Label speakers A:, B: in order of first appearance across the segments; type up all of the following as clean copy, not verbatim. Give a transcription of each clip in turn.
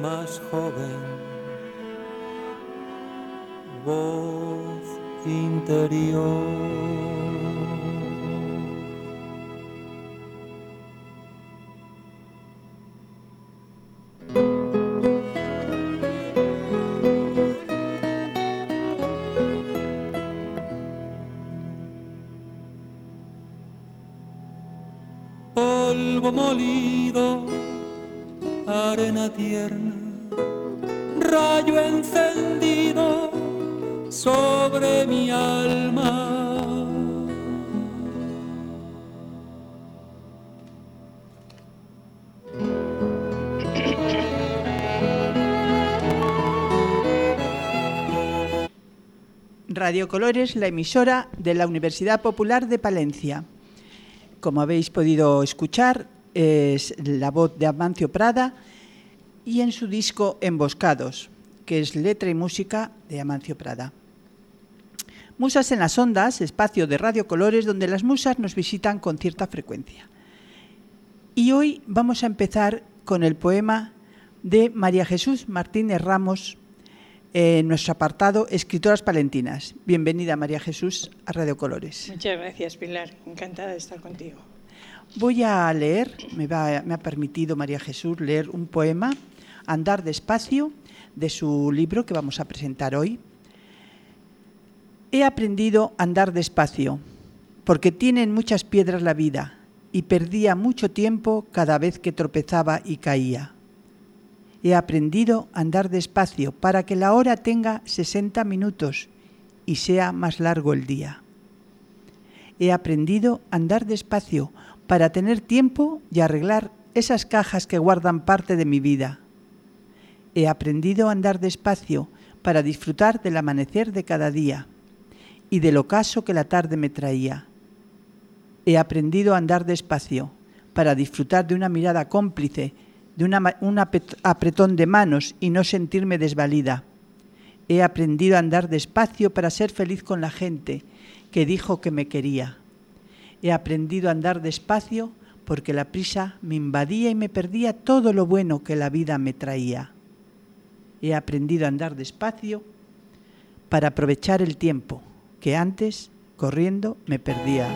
A: más joven, voz interior. Polvo molido, arena tierna, rayo encendido sobre mi alma.
B: Radio Colores, la emisora de la Universidad Popular de Palencia. Como habéis podido escuchar, es la voz de Amancio Prada y en su disco Emboscados, que es letra y música de Amancio Prada. Musas en las ondas, espacio de Radio Colores donde las musas nos visitan con cierta frecuencia. Y hoy vamos a empezar con el poema de María Jesús Martínez Ramos, en nuestro apartado Escritoras Palentinas. Bienvenida, María Jesús, a Radio Colores.
C: Muchas gracias, Pilar. Encantada de estar contigo.
B: Voy a leer, me ha permitido María Jesús leer un poema, Andar despacio, de su libro que vamos a presentar hoy. He aprendido a andar despacio, porque tiene en muchas piedras la vida, y perdía mucho tiempo cada vez que tropezaba y caía. He aprendido a andar despacio para que la hora tenga 60 minutos y sea más largo el día. He aprendido a andar despacio para tener tiempo y arreglar esas cajas que guardan parte de mi vida. He aprendido a andar despacio para disfrutar del amanecer de cada día y del ocaso que la tarde me traía. He aprendido a andar despacio para disfrutar de una mirada cómplice, de un apretón de manos y no sentirme desvalida. He aprendido a andar despacio para ser feliz con la gente que dijo que me quería. He aprendido a andar despacio porque la prisa me invadía y me perdía todo lo bueno que la vida me traía. He aprendido a andar despacio para aprovechar el tiempo que antes, corriendo, me perdía.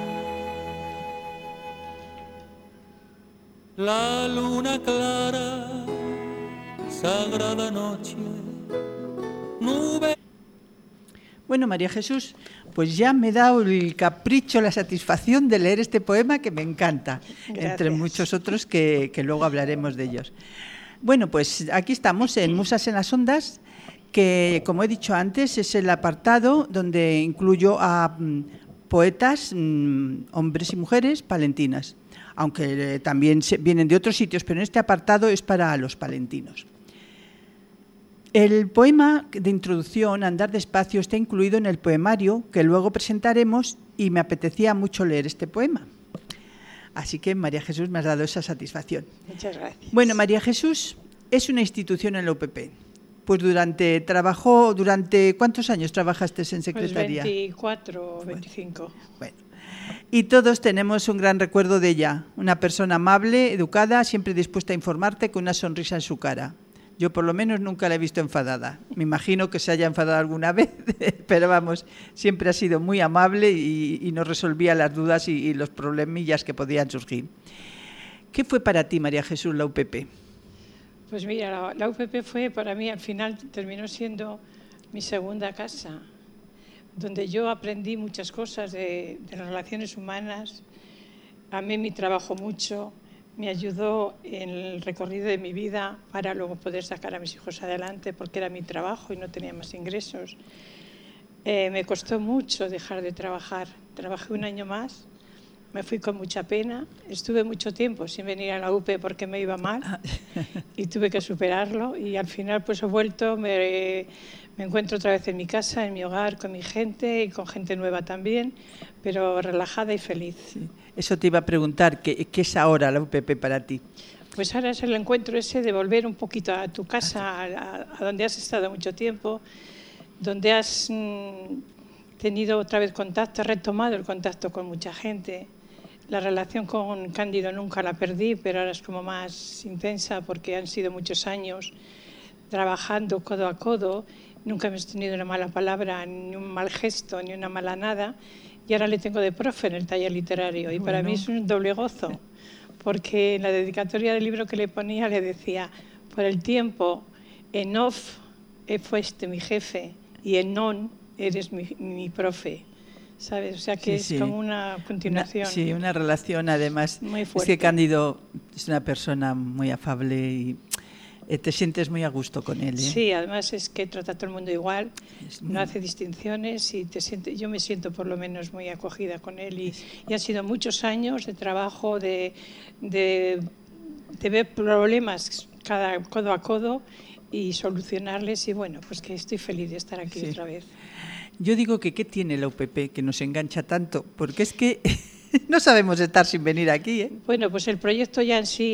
A: La luna clara, sagrada noche, nube.
B: Bueno, María Jesús, pues ya me he dado el capricho, la satisfacción de leer este poema que me encanta,
C: Gracias.
B: Entre muchos otros que luego hablaremos de ellos. Bueno, pues aquí estamos en Musas en las Ondas, que como he dicho antes es el apartado donde incluyo a poetas, hombres y mujeres palentinas, aunque también vienen de otros sitios, pero en este apartado es para los palentinos. El poema de introducción, Andar despacio, está incluido en el poemario que luego presentaremos y me apetecía mucho leer este poema. Así que, María Jesús, me has dado esa satisfacción.
C: Muchas gracias.
B: Bueno, María Jesús es una institución en la UPP. Pues durante ¿cuántos años trabajaste en secretaría?
C: Pues 24 o 25.
B: Bueno. Y todos tenemos un gran recuerdo de ella, una persona amable, educada, siempre dispuesta a informarte con una sonrisa en su cara. Yo por lo menos nunca la he visto enfadada. Me imagino que se haya enfadado alguna vez, pero vamos, siempre ha sido muy amable y nos resolvía las dudas y los problemillas que podían surgir. ¿Qué fue para ti, María Jesús, la UPP?
C: Pues mira, la UPP fue para mí, al final terminó siendo mi segunda casa, donde yo aprendí muchas cosas de las relaciones humanas, amé mi trabajo mucho, me ayudó en el recorrido de mi vida para luego poder sacar a mis hijos adelante porque era mi trabajo y no tenía más ingresos. Me costó mucho dejar de trabajar, trabajé un año más, me fui con mucha pena, estuve mucho tiempo sin venir a la UP porque me iba mal y tuve que superarlo y al final pues he vuelto, me encuentro otra vez en mi casa, en mi hogar, con mi gente y con gente nueva también, pero relajada y feliz.
B: Sí. Eso te iba a preguntar, ¿qué es ahora la UPP para ti?
C: Pues ahora es el encuentro ese de volver un poquito a tu casa, a donde has estado mucho tiempo, donde has tenido otra vez contacto, retomado el contacto con mucha gente. La relación con Cándido nunca la perdí, pero ahora es como más intensa porque han sido muchos años trabajando codo a codo. Nunca hemos tenido una mala palabra, ni un mal gesto, ni una mala nada. Y ahora le tengo de profe en el taller literario. Y para mí es un doble gozo, porque en la dedicatoria del libro que le ponía le decía: por el tiempo, en off fuiste mi jefe y en non eres mi profe. ¿Sabes? O sea que es como una continuación.
B: Sí, una relación además.
C: Muy fuerte.
B: Es que Cándido es una persona muy afable y te sientes muy a gusto con él.
C: Sí, además es que trata a todo el mundo igual, no hace distinciones y yo me siento por lo menos muy acogida con él y han sido muchos años de trabajo, de ver problemas codo a codo y solucionarles y bueno, pues que estoy feliz de estar aquí otra vez.
B: Yo digo que ¿qué tiene la UPP que nos engancha tanto? Porque es que no sabemos estar sin venir aquí, ¿eh?
C: Bueno, pues el proyecto ya en sí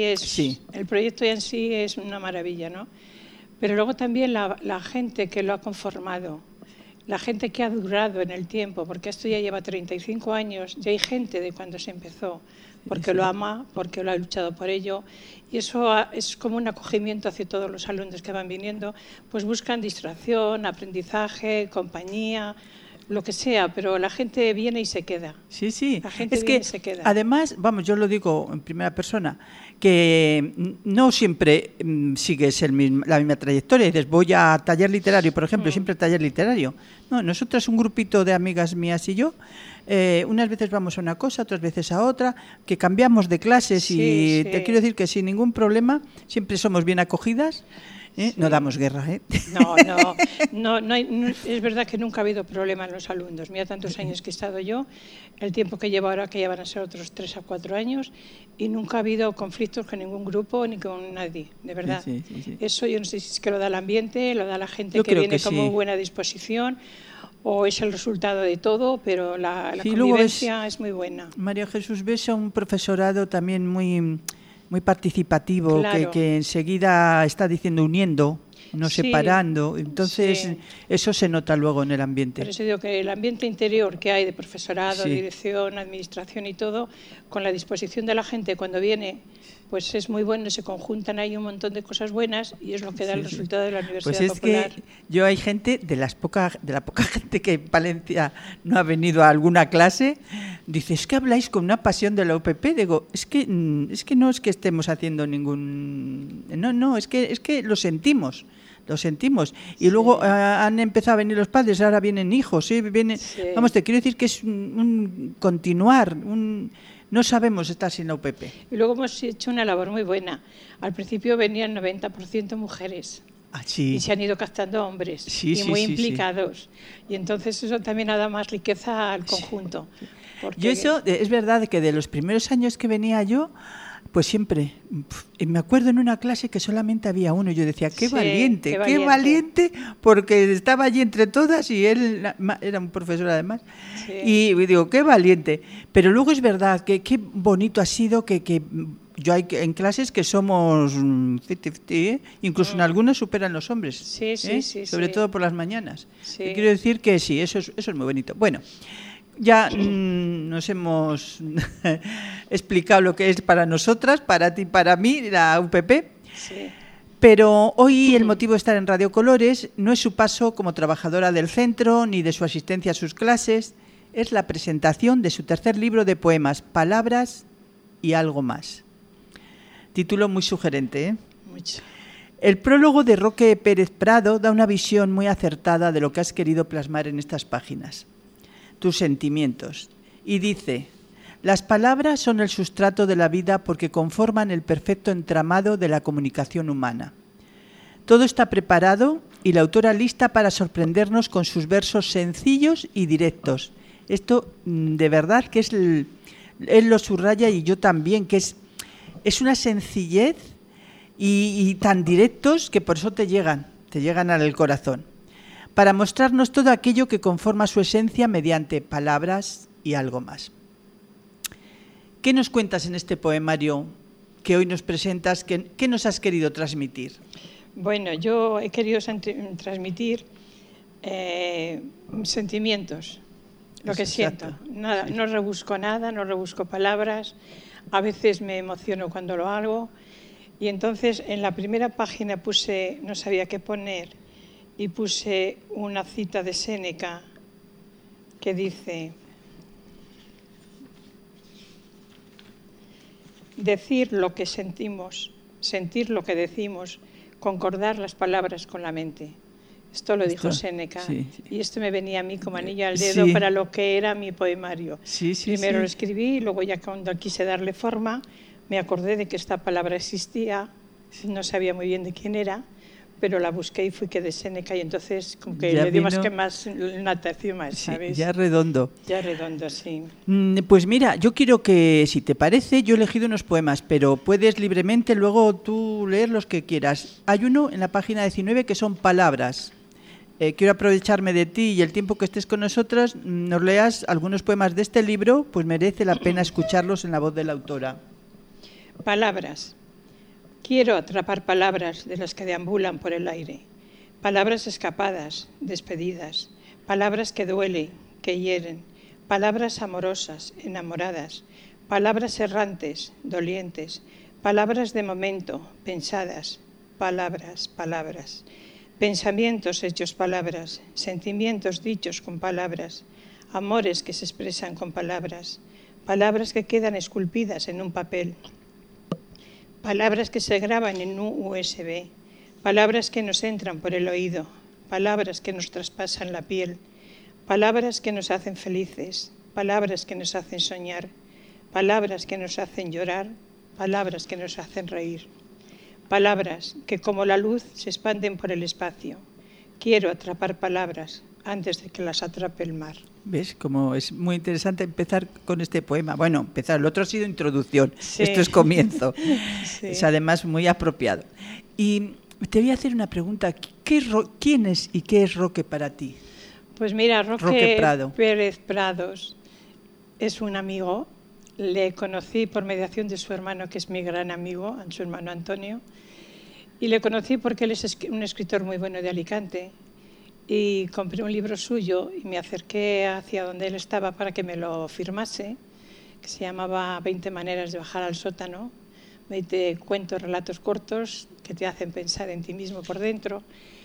C: es una maravilla, ¿no? Pero luego también la gente que lo ha conformado, la gente que ha durado en el tiempo, porque esto ya lleva 35 años, ya hay gente de cuando se empezó, porque lo ama, porque lo ha luchado por ello, y eso es como un acogimiento hacia todos los alumnos que van viniendo, pues buscan distracción, aprendizaje, compañía, lo que sea, pero la gente viene y se queda.
B: Sí, sí.
C: La gente
B: es
C: viene
B: que,
C: y se queda.
B: además, vamos, yo lo digo en primera persona, que no siempre sigues la misma trayectoria. Dices, voy a taller literario, por ejemplo, siempre taller literario. No, nosotras, un grupito de amigas mías y yo, unas veces vamos a una cosa, otras veces a otra, que cambiamos de clases y te quiero decir que sin ningún problema siempre somos bien acogidas. Sí. No damos guerra, ¿eh?
C: No, es verdad que nunca ha habido problema en los alumnos. Mira tantos años que he estado yo, el tiempo que llevo ahora, que ya van a ser otros 3 a 4 años, y nunca ha habido conflictos con ningún grupo ni con nadie, de verdad.
B: Sí.
C: Eso yo no sé si es que lo da el ambiente, lo da la gente que viene con muy buena disposición, o es el resultado de todo, pero la convivencia es muy buena.
B: María Jesús, ves a un profesorado también muy participativo, claro, que enseguida está diciendo uniendo, no separando. Entonces, eso se nota luego en el ambiente.
C: Por eso digo que el ambiente interior que hay de profesorado, dirección, administración y todo, con la disposición de la gente cuando viene, pues es muy bueno, se conjuntan ahí un montón de cosas buenas y es lo que da el resultado de la Universidad Popular.
B: Pues es que yo hay gente, de la poca gente que en Palencia no ha venido a alguna clase, dice, es que habláis con una pasión de la UPP. Digo, es que no es que estemos haciendo ningún... No, es que lo sentimos. Y luego han empezado a venir los padres, ahora vienen hijos, Vamos, te quiero decir que es un continuar, no sabemos estar sin la UPP.
C: Y luego hemos hecho una labor muy buena. Al principio venían 90% mujeres. Y se han ido captando hombres muy implicados. Y entonces eso también ha dado más riqueza al conjunto.
B: Yo eso, es verdad que de los primeros años que venía yo, pues siempre, me acuerdo en una clase que solamente había uno, yo decía, qué valiente, porque estaba allí entre todas y él era un profesor además, y digo, qué valiente, pero luego es verdad que qué bonito ha sido que yo hay en clases que somos 50-50, incluso en algunas superan los hombres, sobre todo por las mañanas. Quiero decir que sí, eso es muy bonito. Bueno, ya nos hemos explicado lo que es para nosotras, para ti, para mí, la UPP. Pero hoy el motivo de estar en Radio Colores no es su paso como trabajadora del centro ni de su asistencia a sus clases, es la presentación de su tercer libro de poemas, Palabras y algo más. Título muy sugerente, ¿eh?
C: Mucho.
B: El prólogo de Roque Pérez Prado da una visión muy acertada de lo que has querido plasmar en estas páginas. Tus sentimientos. Y dice, las palabras son el sustrato de la vida porque conforman el perfecto entramado de la comunicación humana. Todo está preparado y la autora lista para sorprendernos con sus versos sencillos y directos. Esto de verdad que él lo subraya y yo también, que es una sencillez y tan directos que por eso te llegan al corazón, para mostrarnos todo aquello que conforma su esencia mediante palabras y algo más. ¿Qué nos cuentas en este poemario que hoy nos presentas? ¿Qué nos has querido transmitir?
C: Bueno, yo he querido transmitir sentimientos, lo que siento. Nada, no rebusco nada, no rebusco palabras. A veces me emociono cuando lo hago Y entonces en la primera página puse, no sabía qué poner, y puse una cita de Séneca que dice: decir lo que sentimos, sentir lo que decimos, concordar las palabras con la mente. Esto lo dijo Séneca,
B: sí.
C: Y esto me venía a mí como anillo al dedo para lo que era mi poemario. Primero lo escribí y luego ya cuando quise darle forma me acordé de que esta palabra existía, no sabía muy bien de quién era, pero la busqué y fui que de Séneca y entonces como que
B: ya
C: le dio más una tercio más, ¿sabes?
B: Ya redondo.
C: Ya redondo, sí.
B: Pues mira, yo quiero que, si te parece, yo he elegido unos poemas, pero puedes libremente luego tú leer los que quieras. Hay uno en la página 19 que son palabras. Quiero aprovecharme de ti y el tiempo que estés con nosotros, nos leas algunos poemas de este libro, pues merece la pena escucharlos en la voz de la autora.
C: Palabras. Quiero atrapar palabras de las que deambulan por el aire. Palabras escapadas, despedidas. Palabras que duelen, que hieren. Palabras amorosas, enamoradas. Palabras errantes, dolientes. Palabras de momento, pensadas. Palabras, palabras. Pensamientos hechos palabras. Sentimientos dichos con palabras. Amores que se expresan con palabras. Palabras que quedan esculpidas en un papel. Palabras que se graban en un USB, palabras que nos entran por el oído, palabras que nos traspasan la piel, palabras que nos hacen felices, palabras que nos hacen soñar, palabras que nos hacen llorar, palabras que nos hacen reír, palabras que como la luz se expanden por el espacio. Quiero atrapar palabras antes de que las atrape el mar.
B: ¿Ves? Como es muy interesante empezar con este poema. Bueno, empezar, el otro ha sido introducción,
C: sí.
B: Esto es comienzo.
C: Sí.
B: Es además muy apropiado. Y te voy a hacer una pregunta. ¿Quién es y qué es Roque para ti?
C: Pues mira,
B: Roque Prado.
C: Pérez Prados es un amigo. Le conocí por mediación de su hermano, que es mi gran amigo, su hermano Antonio. Y le conocí porque él es un escritor muy bueno de Alicante. Y compré un libro suyo y me acerqué hacia donde él estaba para que me lo firmase, que se llamaba 20 maneras de bajar al sótano, 20 cuentos, relatos cortos que te hacen pensar en ti mismo por dentro.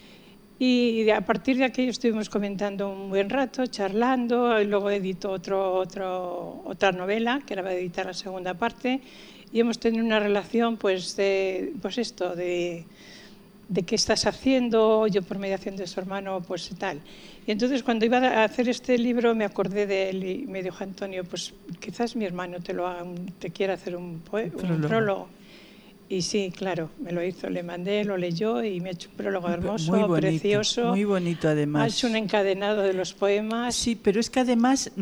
C: Y a partir de aquello estuvimos comentando un buen rato, charlando, y luego editó otra novela, que era para editar la segunda parte, y hemos tenido una relación de qué estás haciendo, yo por mediación de su hermano, pues tal. Y entonces cuando iba a hacer este libro me acordé de él y me dijo Antonio, pues quizás mi hermano te quiera hacer un prólogo. Y sí, claro, me lo hizo, le mandé, lo leyó y me ha hecho un prólogo hermoso,
B: muy bonito,
C: precioso.
B: Muy bonito además.
C: Ha hecho un encadenado de los poemas.
B: Sí, pero es que además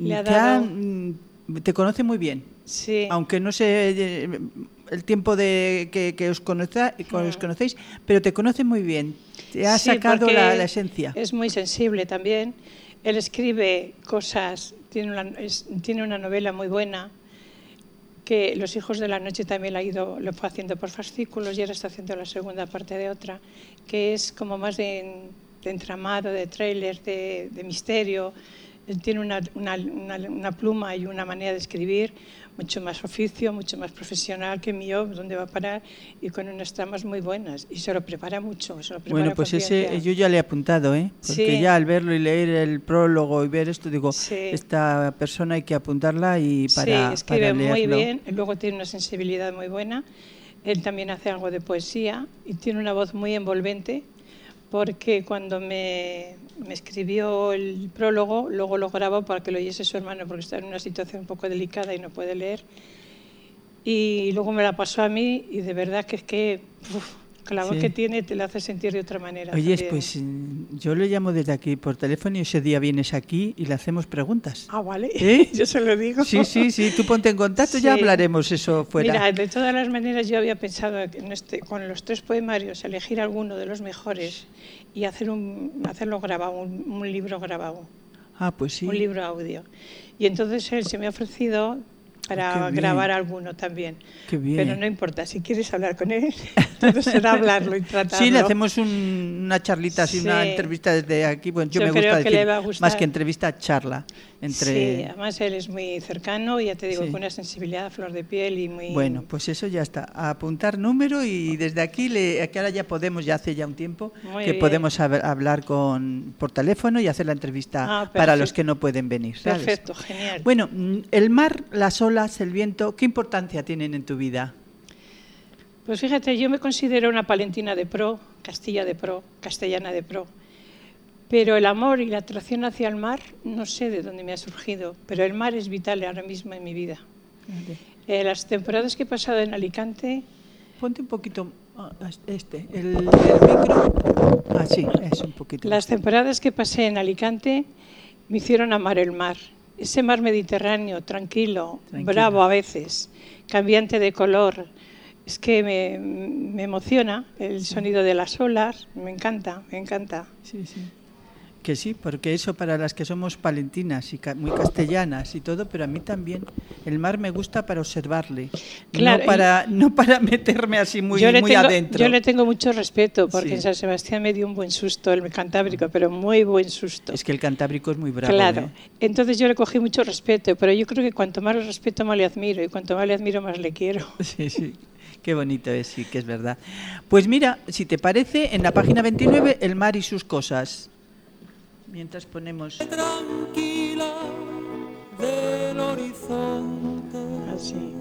B: te conoce muy bien.
C: Sí.
B: Aunque no sé el tiempo que os conocéis, pero te conoce muy bien. Te ha sacado la esencia.
C: Es muy sensible también. Él escribe cosas, tiene una novela muy buena, que Los hijos de la noche también lo fue haciendo por fascículos y ahora está haciendo la segunda parte de otra, que es como más de entramado, de tráiler, de misterio. Él tiene una pluma y una manera de escribir mucho más oficio, mucho más profesional que mío, donde va a parar, y con unas tramas muy buenas. Y se lo prepara mucho.
B: Bueno, pues ese yo ya le he apuntado, porque
C: sí.
B: Ya al verlo y leer el prólogo y ver esto, digo,
C: sí.
B: Esta persona hay que apuntarla y
C: para escribe
B: para leerlo.
C: Muy bien, luego tiene una sensibilidad muy buena. Él también hace algo de poesía y tiene una voz muy envolvente, porque cuando me escribió el prólogo, luego lo grabó para que lo oyese su hermano, porque está en una situación un poco delicada y no puede leer. Y luego me la pasó a mí y de verdad que es que la voz que tiene te la hace sentir de otra manera.
B: Oye,
C: también.
B: Pues yo le llamo desde aquí por teléfono y ese día vienes aquí y le hacemos preguntas.
C: Ah, vale.
B: Yo
C: se lo digo.
B: Sí, tú ponte en contacto, ya hablaremos eso fuera.
C: Mira, de todas las maneras yo había pensado con los 3 poemarios elegir alguno de los mejores y hacerlo grabado, un libro grabado.
B: Ah, pues sí.
C: Un libro audio. Y entonces él se me ha ofrecido para grabar alguno también.
B: Qué bien.
C: Pero no importa, si quieres hablar con él, todo será hablarlo y tratarlo.
B: Sí, le hacemos una charlita, así, una entrevista desde aquí. Bueno, yo me gusta decir,
C: le va a gustar.
B: más que entrevista, charla.
C: Sí, además él es muy cercano, ya te digo, con una sensibilidad a flor de piel y muy...
B: Bueno, pues eso ya está. A apuntar número y desde aquí, que ahora ya podemos, ya hace ya un tiempo, que podemos hablar por teléfono y hacer la entrevista para los que no pueden venir, ¿sabes?
C: Perfecto, genial.
B: Bueno, el mar, las olas, el viento, ¿qué importancia tienen en tu vida?
C: Pues fíjate, yo me considero una palentina de pro, castellana de pro. Pero el amor y la atracción hacia el mar, no sé de dónde me ha surgido, pero el mar es vital ahora mismo en mi vida. Las temporadas que he pasado en Alicante...
B: Ponte un poquito el micro. Sí, es un poquito.
C: Las temporadas que pasé en Alicante me hicieron amar el mar. Ese mar Mediterráneo, tranquilo, bravo a veces, cambiante de color. Es que me emociona el sonido de las olas, me encanta.
B: Sí. Que sí, porque eso para las que somos palentinas y muy castellanas y todo, pero a mí también el mar me gusta para observarle, claro, no para meterme así muy adentro.
C: Yo le tengo mucho respeto porque en San Sebastián me dio un buen susto el Cantábrico, pero muy buen susto.
B: Es que el Cantábrico es muy bravo.
C: Claro, entonces yo le cogí mucho respeto, pero yo creo que cuanto más lo respeto más le admiro y cuanto más le admiro más le quiero.
B: Sí. Qué bonito es, sí, que es verdad. Pues mira, si te parece, en la página 29, el mar y sus cosas. Mientras ponemos...
A: Tranquila del horizonte.
C: Así.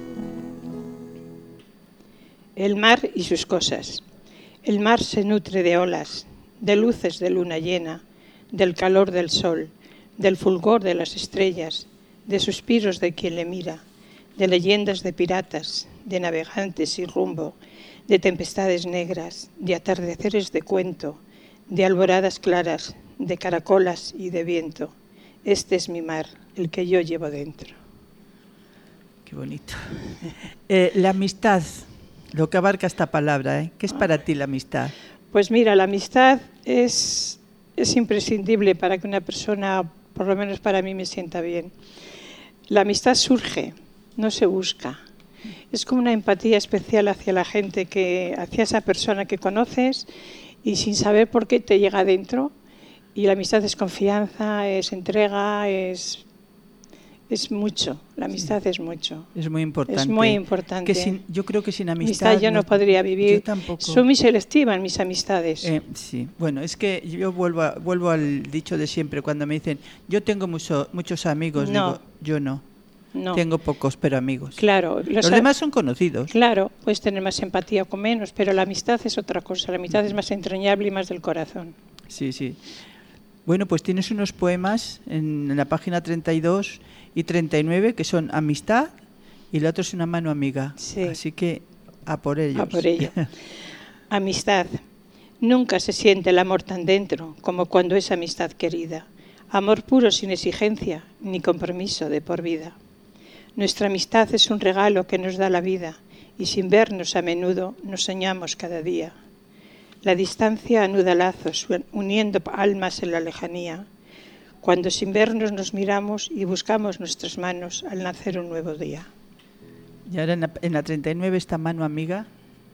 C: El mar y sus cosas. El mar se nutre de olas, de luces de luna llena, del calor del sol, del fulgor de las estrellas, de suspiros de quien le mira, de leyendas de piratas, de navegantes sin rumbo, de tempestades negras, de atardeceres de cuento, de alboradas claras, de caracolas y de viento. Este es mi mar, el que yo llevo dentro.
B: Qué bonito. La amistad, lo que abarca esta palabra, ¿qué es para ti la amistad?
C: Pues mira, la amistad es imprescindible para que una persona, por lo menos para mí, me sienta bien. La amistad surge, no se busca. Es como una empatía especial hacia la gente, hacia esa persona que conoces y sin saber por qué te llega adentro. Y la amistad es confianza, es entrega, es mucho. La amistad es mucho.
B: Es muy importante.
C: Es muy importante.
B: Yo creo que sin amistad
C: yo no podría vivir.
B: Yo tampoco.
C: Soy muy selectiva en mis amistades.
B: Sí, bueno, es que yo vuelvo al dicho de siempre, cuando me dicen, yo tengo muchos amigos, digo, yo no. Tengo pocos, pero amigos.
C: Claro.
B: Los demás son conocidos.
C: Claro, puedes tener más empatía o menos, pero la amistad es otra cosa. La amistad es más entrañable y más del corazón.
B: Sí. Bueno, pues tienes unos poemas en la página 32 y 39 que son amistad y el otro es una mano amiga.
C: Sí.
B: Así que a por ellos.
C: A por ello. Amistad. Nunca se siente el amor tan dentro como cuando es amistad querida. Amor puro sin exigencia ni compromiso de por vida. Nuestra amistad es un regalo que nos da la vida y sin vernos a menudo nos soñamos cada día. La distancia anuda lazos, uniendo almas en la lejanía, cuando sin vernos nos miramos y buscamos nuestras manos al nacer un nuevo día.
B: Y ahora en la 39 esta mano amiga.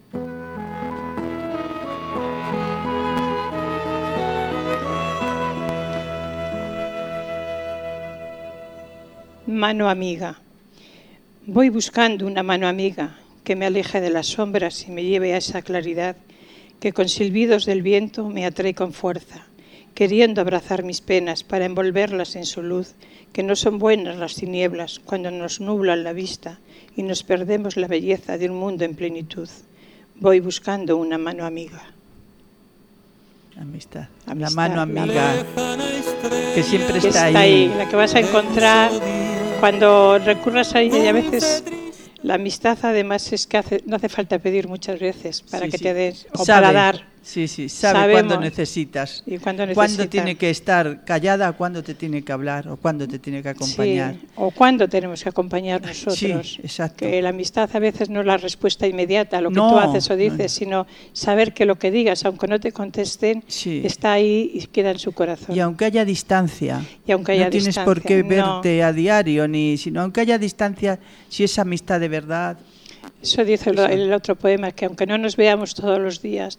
C: Mano amiga. Voy buscando una mano amiga que me aleje de las sombras y me lleve a esa claridad que con silbidos del viento me atrae con fuerza, queriendo abrazar mis penas para envolverlas en su luz, que no son buenas las tinieblas cuando nos nublan la vista y nos perdemos la belleza de un mundo en plenitud. Voy buscando una mano amiga.
B: Amistad. La mano amiga que siempre está
C: ahí, la que vas a encontrar cuando recurras a ella. Y a veces la amistad además es que no hace falta pedir muchas veces para que te des o para dar.
B: Sí, sí, sabe
C: Sabemos
B: cuándo necesitas.
C: y cuándo
B: Cuándo
C: necesita.
B: tiene que estar callada, cuándo te tiene que hablar o cuándo te tiene que acompañar.
C: Sí, o cuándo tenemos que acompañar nosotros.
B: Sí, exacto.
C: Que la amistad a veces no es la respuesta inmediata a lo que
B: No,
C: tú haces o dices,
B: no.
C: sino saber que lo que digas, aunque no te contesten,
B: Sí.
C: está ahí y queda en su corazón.
B: Y aunque haya distancia,
C: Y aunque haya
B: no tienes por
C: distancia,
B: qué
C: no.
B: verte a diario, sino aunque haya distancia, si es amistad de verdad.
C: Eso dice el otro poema, que aunque no nos veamos todos los días,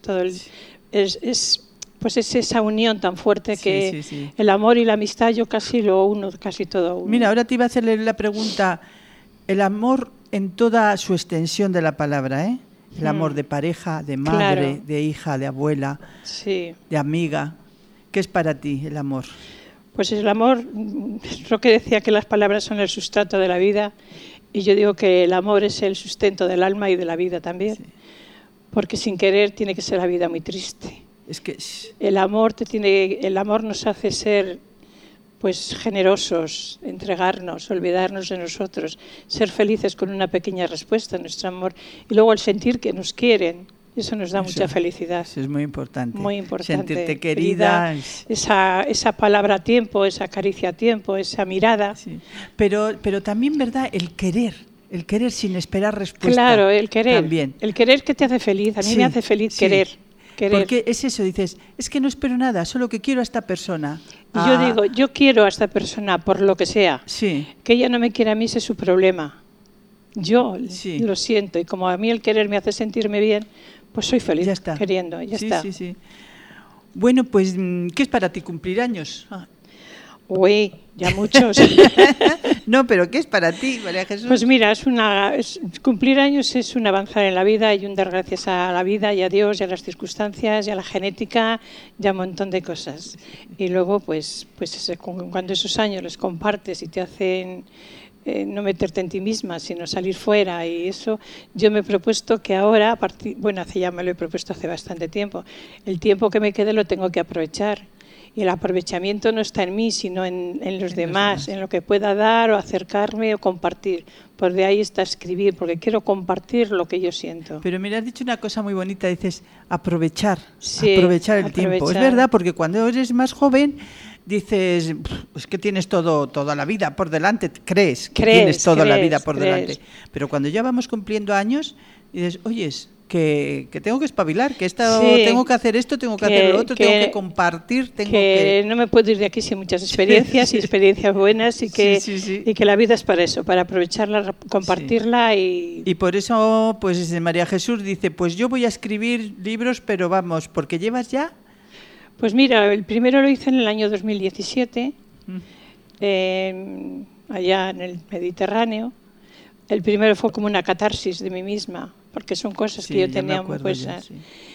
C: pues es esa unión tan fuerte
B: Sí,
C: que
B: sí, sí.
C: el amor y la amistad yo casi lo uno, casi todo uno.
B: Mira, ahora te iba a hacerle la pregunta, el amor en toda su extensión de la palabra, ¿eh? El amor de pareja, de madre,
C: Claro.
B: de hija, de abuela,
C: Sí.
B: de amiga. ¿Qué es para ti el amor?
C: Pues el amor, es lo que decía que las palabras son el sustrato de la vida, y yo digo que el amor es el sustento del alma y de la vida también, porque sin querer tiene que ser la vida muy triste.
B: Es que
C: El amor nos hace ser pues generosos, entregarnos, olvidarnos de nosotros, ser felices con una pequeña respuesta a nuestro amor, y luego el sentir que nos quieren. Eso nos da mucha felicidad.
B: Eso es muy importante.
C: Muy importante.
B: Sentirte querida.
C: Esa palabra a tiempo, esa caricia a tiempo, esa mirada.
B: Sí. Pero también, ¿verdad? El querer sin esperar respuesta.
C: Claro, el querer.
B: También.
C: El querer que te hace feliz. A mí
B: Sí,
C: me hace feliz
B: sí.
C: querer.
B: Porque es eso, dices, es que no espero nada, solo que quiero a esta persona.
C: Y yo digo, yo quiero a esta persona por lo que sea.
B: Sí.
C: Que ella no me quiera a mí, ese es su problema. Yo
B: Sí.
C: lo siento, y como a mí el querer me hace sentirme bien, pues soy feliz
B: Ya está.
C: queriendo, ya
B: Sí,
C: está.
B: sí, sí. Bueno, pues, ¿qué es para ti cumplir años?
C: Uy, ya muchos.
B: No, pero ¿qué es para ti, María Jesús?
C: Pues mira, cumplir años es un avanzar en la vida y un dar gracias a la vida y a Dios y a las circunstancias y a la genética y a un montón de cosas. Y luego, pues cuando esos años los compartes y te hacen no meterte en ti misma, sino salir fuera, y eso yo me he propuesto que ahora, me lo he propuesto hace bastante tiempo, el tiempo que me quede lo tengo que aprovechar. Y el aprovechamiento no está en mí, sino en los demás, en lo que pueda dar o acercarme o compartir. Por de ahí está escribir, porque quiero compartir lo que yo siento.
B: Pero mira, has dicho una cosa muy bonita, dices aprovechar,
C: Sí,
B: aprovechar el tiempo. Es
C: aprovechar.
B: verdad, porque cuando eres más joven dices, es que tienes toda la vida por delante, crees que tienes toda la vida por delante. Pero cuando ya vamos cumpliendo años, dices, oyes, que tengo que espabilar, que tengo que hacer esto, tengo que hacer lo otro, tengo que compartir,
C: no me puedo ir de aquí sin muchas experiencias y experiencias buenas, y que la vida es para eso, para aprovecharla, compartirla.
B: Sí. Y por eso, pues María Jesús dice, pues yo voy a escribir libros, pero vamos, porque llevas ya.
C: Pues mira, el primero lo hice en el año 2017, allá en el Mediterráneo. El primero fue como una catarsis de mí misma, porque son cosas que yo tenía muy puestas.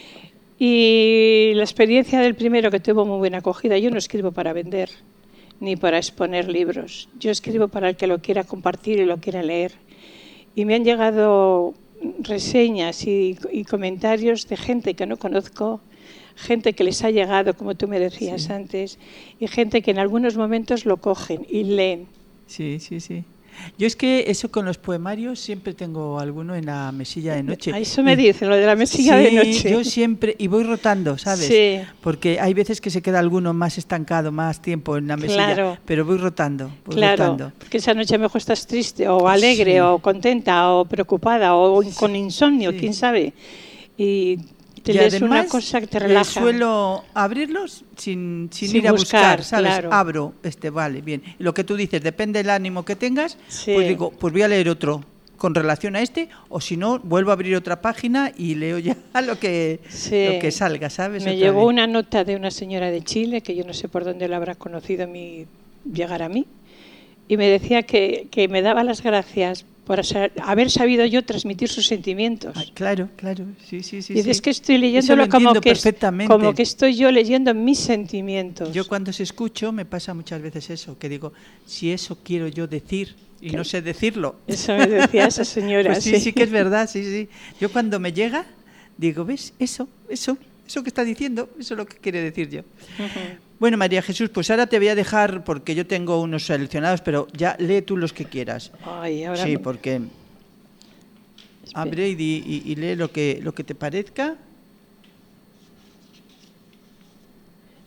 C: Y la experiencia del primero, que tuvo muy buena acogida, yo no escribo para vender ni para exponer libros, yo escribo para el que lo quiera compartir y lo quiera leer. Y me han llegado reseñas y comentarios de gente que no conozco, gente que les ha llegado, como tú me decías antes, y gente que en algunos momentos lo cogen y leen.
B: Sí, sí, sí. Yo es que eso con los poemarios siempre tengo alguno en la mesilla de noche.
C: A eso me dicen, lo de la mesilla de noche.
B: Yo siempre, y voy rotando, ¿sabes?
C: Sí.
B: Porque hay veces que se queda alguno más estancado, más tiempo en la mesilla,
C: Claro.
B: pero voy rotando.
C: Claro, porque esa noche a lo mejor estás triste o alegre o contenta o preocupada o con insomnio, quién sabe. Y te lees
B: además,
C: una cosa que te relaja.
B: Suelo abrirlos sin ir a buscar, ¿sabes?
C: Claro.
B: Abro, vale, bien. Y lo que tú dices, depende del ánimo que tengas,
C: Sí.
B: pues digo, pues voy a leer otro con relación a o si no, vuelvo a abrir otra página y leo ya lo que salga, ¿sabes?
C: Me
B: otra
C: llegó
B: vez.
C: una nota de una señora de Chile, que yo no sé por dónde la habrá conocido llegar a mí, y me decía que me daba las gracias por haber sabido yo transmitir sus sentimientos.
B: Ay, claro, sí.
C: Y es que estoy
B: Eso lo
C: leyéndolo
B: perfectamente.
C: como que estoy yo leyendo mis sentimientos.
B: Yo cuando se escucho me pasa muchas veces eso, que digo, si eso quiero yo decir y no sé decirlo.
C: Eso me decía esa señora.
B: Pues sí que es verdad, sí. Yo cuando me llega, digo, ¿ves? Eso que está diciendo, eso es lo que quiere decir yo.
C: Uh-huh.
B: Bueno, María Jesús, pues ahora te voy a dejar, porque yo tengo unos seleccionados, pero ya lee tú los que quieras.
C: Ay, ahora
B: sí, porque abre y lee lo que te parezca.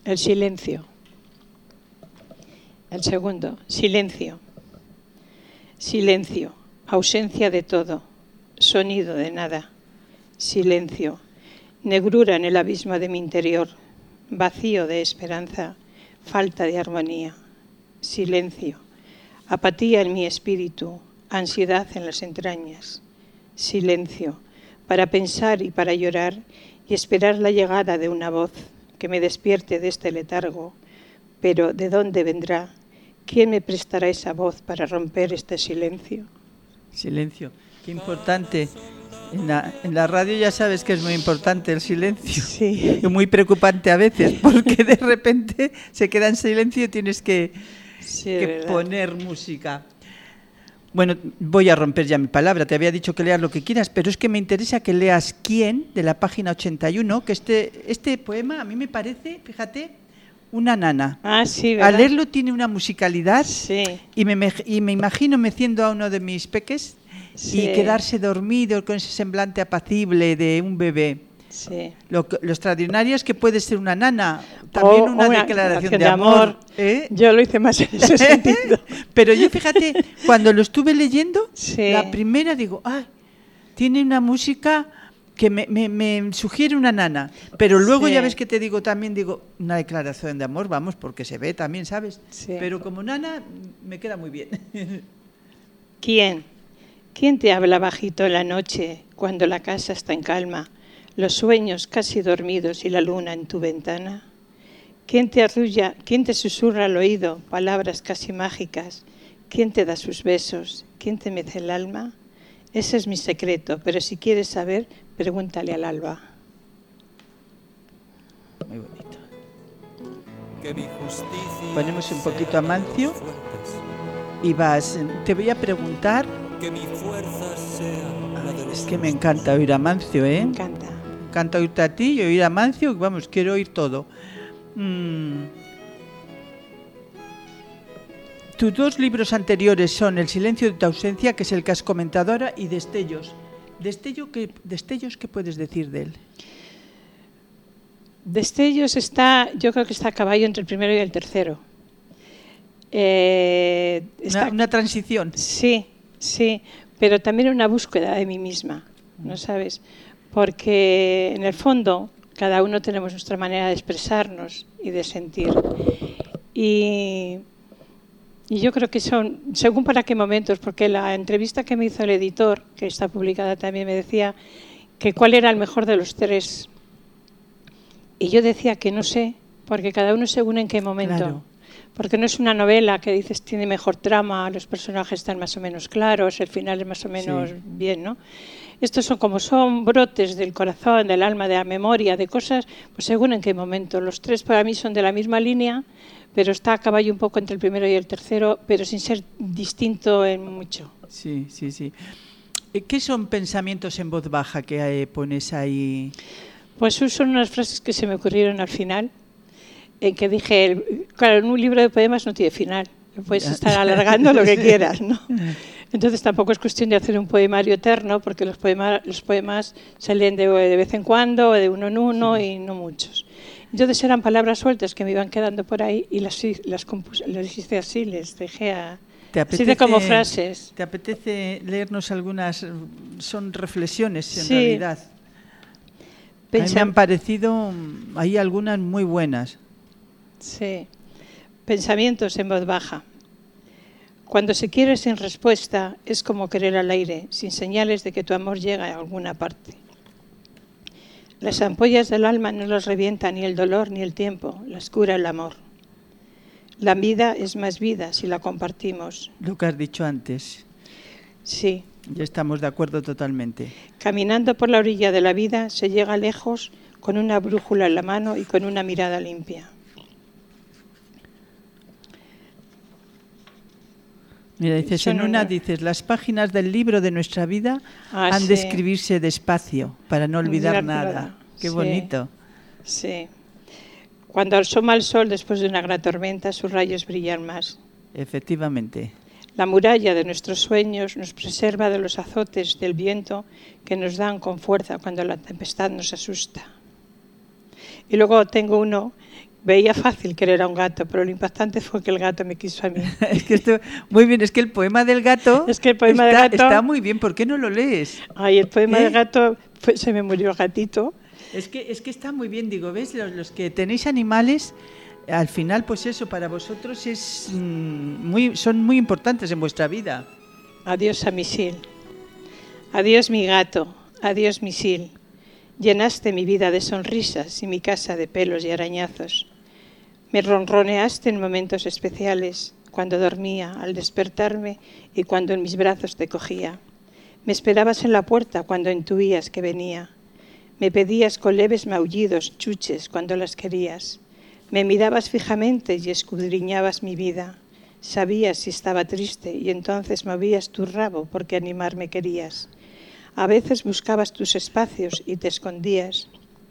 C: el silencio. El segundo, silencio. Silencio, ausencia de todo, sonido de nada. Silencio, negrura en el abismo de mi interior, vacío de esperanza, falta de armonía. Silencio, apatía en mi espíritu, ansiedad en las entrañas. Silencio, para pensar y para llorar y esperar la llegada de una voz que me despierte de este letargo. Pero ¿de dónde vendrá? ¿Quién me prestará esa voz para romper este silencio?
B: Silencio, qué importante. En la radio ya sabes que es muy importante el silencio.
C: Sí.
B: Y muy preocupante a veces, porque de repente se queda en silencio y tienes que poner música. Bueno, voy a romper ya mi palabra. Te había dicho que leas lo que quieras, pero es que me interesa que leas ¿Quién? De la página 81, que este poema a mí me parece, fíjate, una nana.
C: Ah, sí, ¿verdad?
B: Al leerlo tiene una musicalidad,
C: Sí.
B: y me imagino meciendo a uno de mis peques
C: Sí.
B: y quedarse dormido con ese semblante apacible de un bebé.
C: Sí.
B: Lo extraordinario es que puede ser una nana, también
C: O
B: una declaración de amor. ¿Eh?
C: Yo lo hice más en ese sentido.
B: Pero yo, fíjate, cuando lo estuve leyendo,
C: Sí.
B: la primera digo, ¡ay! Tiene una música que me sugiere una nana. Pero luego
C: Sí.
B: ya ves que te digo, también digo, una declaración de amor, vamos, porque se ve también, ¿sabes?
C: Sí.
B: Pero como nana me queda muy bien.
C: ¿Quién? ¿Quién te habla bajito en la noche cuando la casa está en calma, los sueños casi dormidos y la luna en tu ventana? ¿Quién te arrulla, quién te susurra al oído palabras casi mágicas? ¿Quién te da sus besos? ¿Quién te mece el alma? Ese es mi secreto, pero si quieres saber, pregúntale al alba.
B: Muy bonito.
A: Que mi justicia
B: Ponemos un poquito a Mancio
A: sea fuertes,
B: y vas. Te voy a preguntar.
A: que mi fuerza sea la de los
B: Es que me encanta oír a Mancio, ¿eh?
C: Me encanta.
B: Me encanta oírte a ti y oír a Mancio, vamos, quiero oír todo. Tus dos libros anteriores son El silencio de tu ausencia, que es el que has comentado ahora, y Destellos. ¿Destellos qué puedes decir de él?
C: Destellos yo creo que está a caballo entre el primero y el tercero.
B: Una transición.
C: Sí, sí, pero también una búsqueda de mí misma, ¿no sabes? Porque en el fondo cada uno tenemos nuestra manera de expresarnos y de sentir. Y yo creo que son, según para qué momentos, porque la entrevista que me hizo el editor, que está publicada también, me decía que cuál era el mejor de los tres. Y yo decía que no sé, porque cada uno según en qué momento.
B: Claro.
C: Porque no es una novela que dices tiene mejor trama, los personajes están más o menos claros, el final es más o menos
B: Sí.
C: bien, ¿no? Estos son brotes del corazón, del alma, de la memoria, de cosas, pues según en qué momento. Los tres para mí son de la misma línea, pero está a caballo un poco entre el primero y el tercero, pero sin ser distinto en mucho.
B: Sí, sí, sí. ¿Qué son pensamientos en voz baja que pones ahí?
C: Pues son unas frases que se me ocurrieron al final, en que dije, claro, en un libro de poemas no tiene final, puedes estar alargando lo que quieras, ¿no? Entonces tampoco es cuestión de hacer un poemario eterno, porque los poemas se leen de vez en cuando, de uno en uno, sí, y no muchos. Entonces eran palabras sueltas que me iban quedando por ahí y las hice así, les dejé así de como frases.
B: ¿Te apetece leernos algunas? Son reflexiones en
C: sí.
B: realidad. A mí me han parecido, hay algunas muy buenas.
C: Sí. Pensamientos en voz baja. Cuando se quiere sin respuesta es como querer al aire, sin señales de que tu amor llega a alguna parte. Las ampollas del alma no las revienta ni el dolor ni el tiempo, las cura el amor. La vida es más vida si la compartimos.
B: Lo que has dicho antes.
C: Sí.
B: Ya estamos de acuerdo totalmente.
C: Caminando por la orilla de la vida se llega lejos con una brújula en la mano y con una mirada limpia.
B: Mira, dices, en una dices, las páginas del libro de nuestra vida han de escribirse despacio para no olvidar nada. Qué
C: sí,
B: bonito.
C: Sí. Cuando asoma el sol después de una gran tormenta, sus rayos brillan más.
B: Efectivamente.
C: La muralla de nuestros sueños nos preserva de los azotes del viento que nos dan con fuerza cuando la tempestad nos asusta. Y luego tengo uno Veía fácil que era un gato, pero lo impactante fue que el gato me quiso a mí.
B: Es que esto, muy bien, es que el poema del gato,
C: Es que el poema del gato-
B: está muy bien. ¿Por qué no lo lees?
C: Ay, el poema
B: ¿Eh?
C: del gato, pues, se me murió el gatito.
B: Es que está muy bien, digo, ¿ves? Los que tenéis animales, al final, pues eso, para vosotros son muy importantes en vuestra vida.
C: Adiós a Misil. Adiós mi gato. Adiós Misil. Llenaste mi vida de sonrisas y mi casa de pelos y arañazos. Me ronroneaste en momentos especiales, cuando dormía, al despertarme y cuando en mis brazos te cogía. Me esperabas en la puerta cuando intuías que venía. Me pedías con leves maullidos chuches cuando las querías. Me mirabas fijamente y escudriñabas mi vida. Sabías si estaba triste y entonces movías tu rabo porque animarme querías. A veces buscabas tus espacios y te escondías.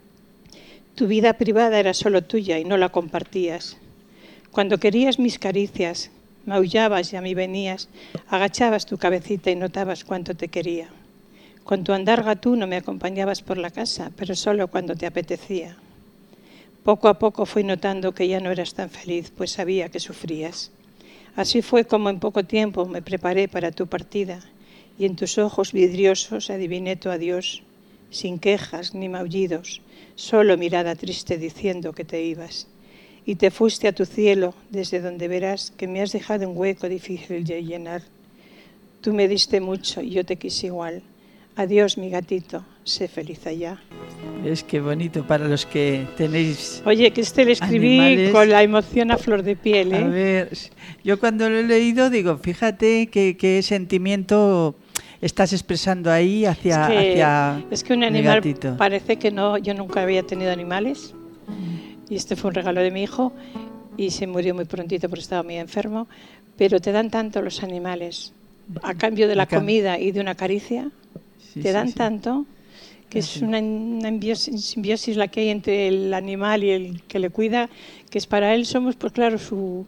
C: Tu vida privada era solo tuya y no la compartías. Cuando querías mis caricias, maullabas y a mí venías, agachabas tu cabecita y notabas cuánto te quería. Con tu andar gatuno me acompañabas por la casa, pero solo cuando te apetecía. Poco a poco fui notando que ya no eras tan feliz, pues sabía que sufrías. Así fue como en poco tiempo me preparé para tu partida, y en tus ojos vidriosos adiviné tu adiós, sin quejas ni maullidos, solo mirada triste diciendo que te ibas. Y te fuiste a tu cielo, desde donde verás que me has dejado un hueco difícil de llenar. Tú me diste mucho y yo te quise igual. Adiós, mi gatito, sé feliz allá.
B: Es que bonito para los que tenéis.
C: Oye, que le escribí
B: animales.
C: con la emoción a flor de piel, ¿eh?
B: A ver, yo cuando lo he leído digo, fíjate qué sentimiento estás expresando ahí hacia
C: es que un
B: mi
C: animal
B: gatito.
C: parece que no, yo nunca había tenido animales y este fue un regalo de mi hijo y se murió muy prontito porque estaba muy enfermo, pero te dan tanto los animales a cambio de la comida y de una caricia, te dan tanto que es una simbiosis la que hay entre el animal y el que le cuida, que es para él somos, pues claro, su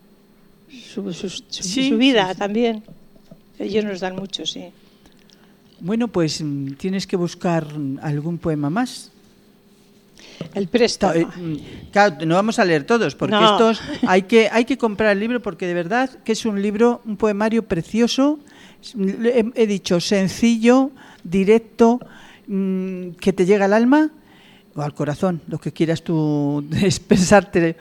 C: vida también. Ellos nos dan mucho, sí.
B: Bueno, pues tienes que buscar algún poema más.
C: El préstamo.
B: Claro, no vamos a leer todos, porque
C: No.
B: estos hay que comprar el libro, porque de verdad que es un libro, un poemario precioso. He dicho sencillo, directo, que te llega al alma o al corazón, lo que quieras tú expresarte.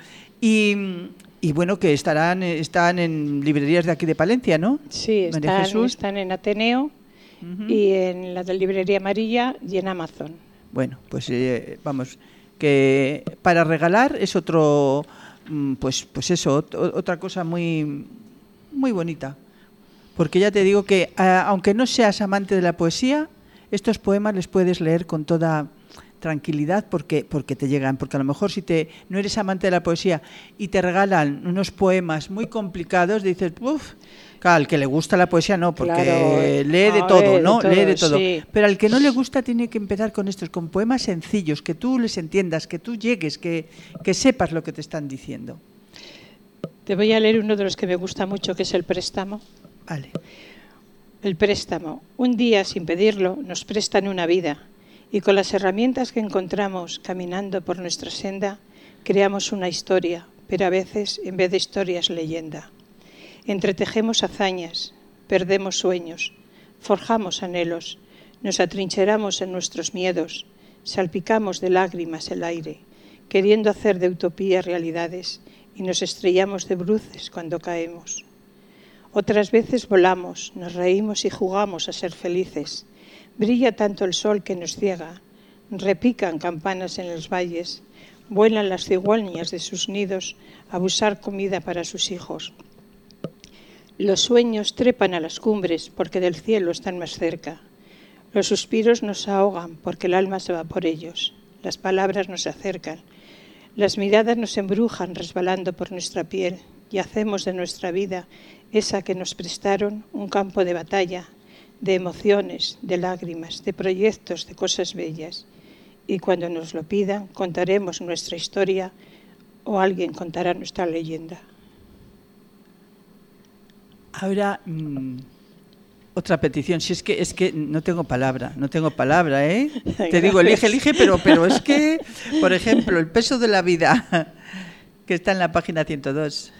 B: Y bueno, que están en librerías de aquí de Palencia, ¿no?
C: Sí, están en Ateneo y en la de Librería Amarilla y en Amazon.
B: Bueno, pues vamos, que para regalar es otro, pues eso, otra cosa muy, muy bonita. Porque ya te digo que, aunque no seas amante de la poesía, estos poemas les puedes leer con toda tranquilidad porque te llegan. Porque a lo mejor si no eres amante de la poesía y te regalan unos poemas muy complicados, dices, uff, claro, al que le gusta la poesía no, porque
C: claro,
B: lee de todo, ¿no? Lee de todo.
C: Sí.
B: Pero al que no le gusta tiene que empezar con estos, con poemas sencillos, que tú les entiendas, que tú llegues, que sepas lo que te están diciendo.
C: Te voy a leer uno de los que me gusta mucho, que es El préstamo.
B: Vale.
C: El préstamo. Un día, sin pedirlo, nos prestan una vida y con las herramientas que encontramos caminando por nuestra senda, creamos una historia, pero a veces, en vez de historia, es leyenda. Entretejemos hazañas, perdemos sueños, forjamos anhelos, nos atrincheramos en nuestros miedos, salpicamos de lágrimas el aire, queriendo hacer de utopía realidades y nos estrellamos de bruces cuando caemos. Otras veces volamos, nos reímos y jugamos a ser felices. Brilla tanto el sol que nos ciega, repican campanas en los valles, vuelan las cigüeñas de sus nidos a buscar comida para sus hijos. Los sueños trepan a las cumbres porque del cielo están más cerca. Los suspiros nos ahogan porque el alma se va por ellos. Las palabras nos acercan. Las miradas nos embrujan resbalando por nuestra piel y hacemos de nuestra vida, esa que nos prestaron, un campo de batalla, de emociones, de lágrimas, de proyectos, de cosas bellas. Y cuando nos lo pidan, contaremos nuestra historia o alguien contará nuestra leyenda.
B: Ahora, otra petición. Si es que no tengo palabra, ¿eh? Te digo, elige, pero es que, por ejemplo, El peso de la vida, que está en la página 102.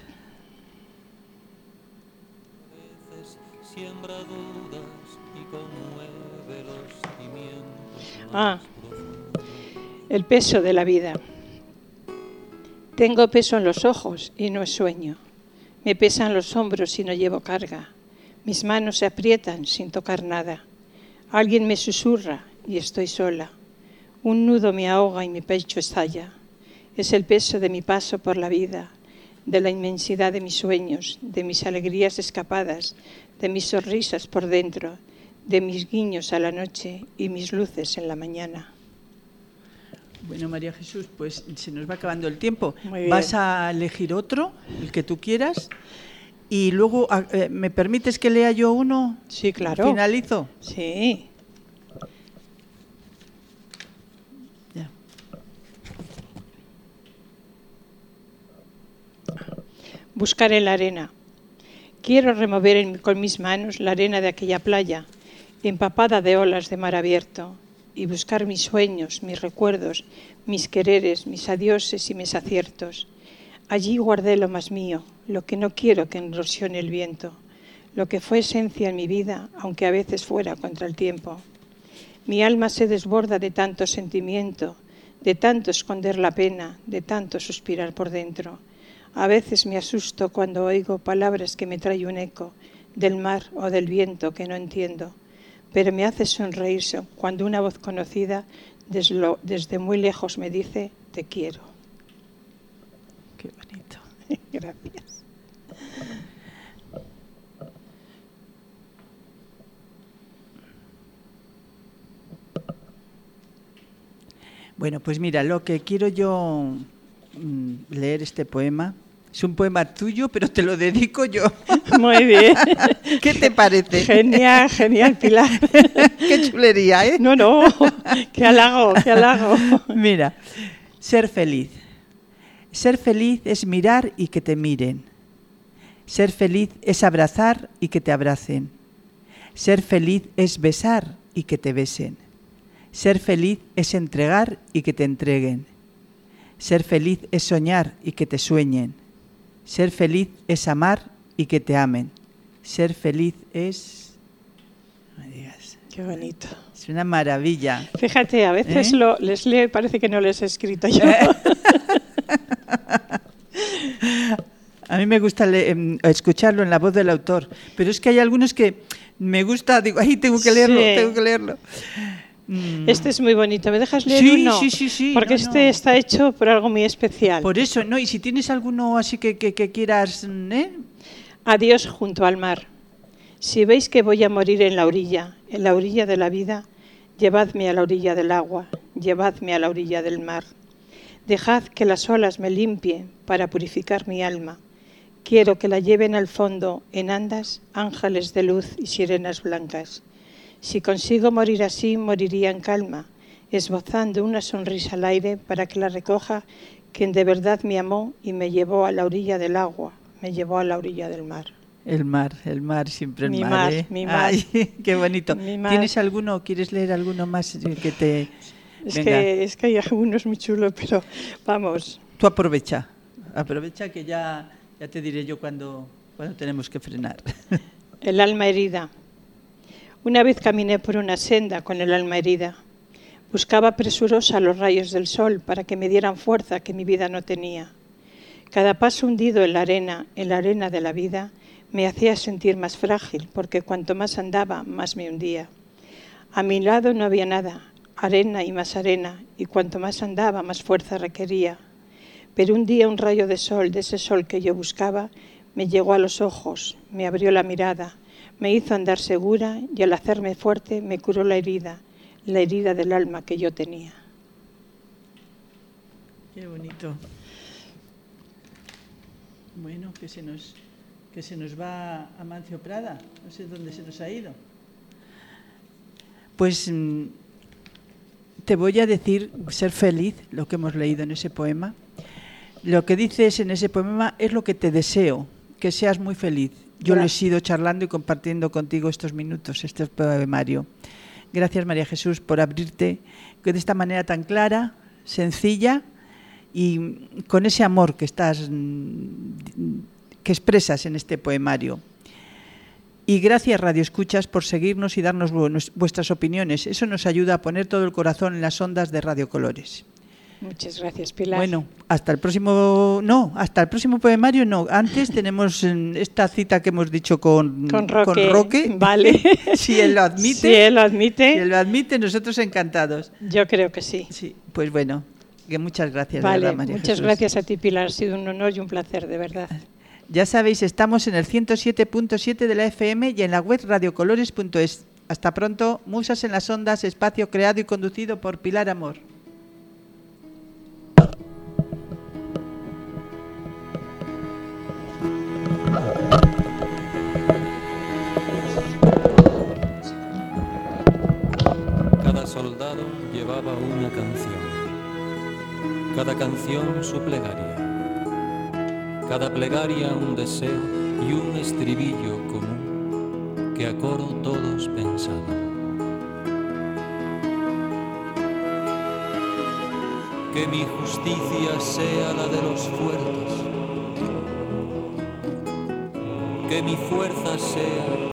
A: A veces siembra dudas y conmueve los cimientos más profundos.
C: El peso de la vida. Tengo peso en los ojos y no es sueño. Me pesan los hombros y no llevo carga. Mis manos se aprietan sin tocar nada. Alguien me susurra y estoy sola. Un nudo me ahoga y mi pecho estalla. Es el peso de mi paso por la vida, de la inmensidad de mis sueños, de mis alegrías escapadas, de mis sonrisas por dentro, de mis guiños a la noche y mis luces en la mañana.
B: Bueno, María Jesús, pues se nos va acabando el tiempo.
C: Muy bien.
B: Vas a elegir otro, el que tú quieras, y luego, ¿me permites que lea yo uno?
C: Sí, claro.
B: ¿Finalizo?
C: Sí.
B: Ya.
C: Buscar en la arena. Quiero remover con mis manos la arena de aquella playa, empapada de olas de mar abierto, y buscar mis sueños, mis recuerdos, mis quereres, mis adioses y mis aciertos. Allí guardé lo más mío, lo que no quiero que erosione el viento, lo que fue esencia en mi vida, aunque a veces fuera contra el tiempo. Mi alma se desborda de tanto sentimiento, de tanto esconder la pena, de tanto suspirar por dentro. A veces me asusto cuando oigo palabras que me trae un eco del mar o del viento que no entiendo, pero me hace sonreírse cuando una voz conocida desde muy lejos me dice, te quiero.
B: Qué bonito.
C: Gracias.
B: Bueno, pues mira, lo que quiero yo leer este poema, es un poema tuyo, pero te lo dedico yo.
C: Muy bien.
B: ¿Qué te parece?
C: Genial, genial, Pilar.
B: Qué chulería, ¿eh?
C: No, no, qué halago, qué halago.
B: Mira, ser feliz. Ser feliz es mirar y que te miren. Ser feliz es abrazar y que te abracen. Ser feliz es besar y que te besen. Ser feliz es entregar y que te entreguen. Ser feliz es soñar y que te sueñen. Ser feliz es amar y que te amen. Ser feliz es... No me digas.
C: Qué bonito.
B: Es una maravilla.
C: Fíjate, a veces les leo y parece que no les he escrito yo.
B: A mí me gusta escucharlo en la voz del autor, pero es que hay algunos que me gusta, digo, ay, tengo que leerlo,
C: Sí.
B: tengo que leerlo.
C: Este es muy bonito. ¿Me dejas leer
B: Sí,
C: uno?
B: sí,
C: Porque
B: no,
C: este
B: no.
C: está hecho por algo muy especial.
B: Por eso, no, y si tienes alguno así que quieras,
C: Adiós junto al mar. Si veis que voy a morir en la orilla de la vida, llevadme a la orilla del agua, llevadme a la orilla del mar. Dejad que las olas me limpien para purificar mi alma. Quiero que la lleven al fondo en andas, ángeles de luz y sirenas blancas. Si consigo morir así, moriría en calma, esbozando una sonrisa al aire para que la recoja quien de verdad me amó y me llevó a la orilla del agua, me llevó a la orilla del mar.
B: El mar, siempre el
C: Mi
B: mar.
C: mar,
B: ¿eh?
C: mi mar.
B: Ay, qué bonito.
C: Mi mar.
B: ¿Tienes alguno, quieres leer alguno más que te... Venga,
C: Es que hay algunos muy chulos, pero vamos.
B: tú aprovecha que ya te diré yo cuando tenemos que frenar.
C: El alma herida. Una vez caminé por una senda con el alma herida. Buscaba presurosa los rayos del sol para que me dieran fuerza que mi vida no tenía. Cada paso hundido en la arena de la vida, me hacía sentir más frágil, porque cuanto más andaba, más me hundía. A mi lado no había nada, arena y cuanto más andaba, más fuerza requería. Pero un día un rayo de ese sol que yo buscaba, me llegó a los ojos, me abrió la mirada, me hizo andar segura y al hacerme fuerte me curó la herida del alma que yo tenía.
B: Qué bonito. Bueno, que se nos va Amancio Prada, no sé dónde se nos ha ido. Pues te voy a decir, ser feliz, lo que hemos leído en ese poema. Lo que dices en ese poema es lo que te deseo, que seas muy feliz. Yo lo he sido charlando y compartiendo contigo estos minutos, este poemario. Gracias, María Jesús, por abrirte de esta manera tan clara, sencilla y con ese amor que expresas en este poemario. Y gracias, Radio Escuchas, por seguirnos y darnos vuestras opiniones. Eso nos ayuda a poner todo el corazón en las ondas de Radio Colores.
C: Muchas gracias, Pilar.
B: Bueno, hasta el próximo poemario no. Antes tenemos esta cita que hemos dicho con Roque.
C: Vale.
B: Si él lo admite.
C: Si él lo admite.
B: Si él lo admite, nosotros encantados.
C: Yo creo que sí.
B: Sí, pues bueno, que muchas gracias.
C: Vale,
B: de verdad, María
C: muchas
B: Jesús.
C: gracias a ti, Pilar. Ha sido un honor y un placer, de verdad.
B: Ya sabéis, estamos en el 107.7 de la FM y en la web radiocolores.es. Hasta pronto. Musas en las ondas, espacio creado y conducido por Pilar Amor.
A: Cada soldado llevaba una canción, cada canción su plegaria, cada plegaria un deseo y un estribillo común que a coro todos pensaban. Que mi justicia sea la de los fuertes, que mi fuerza sea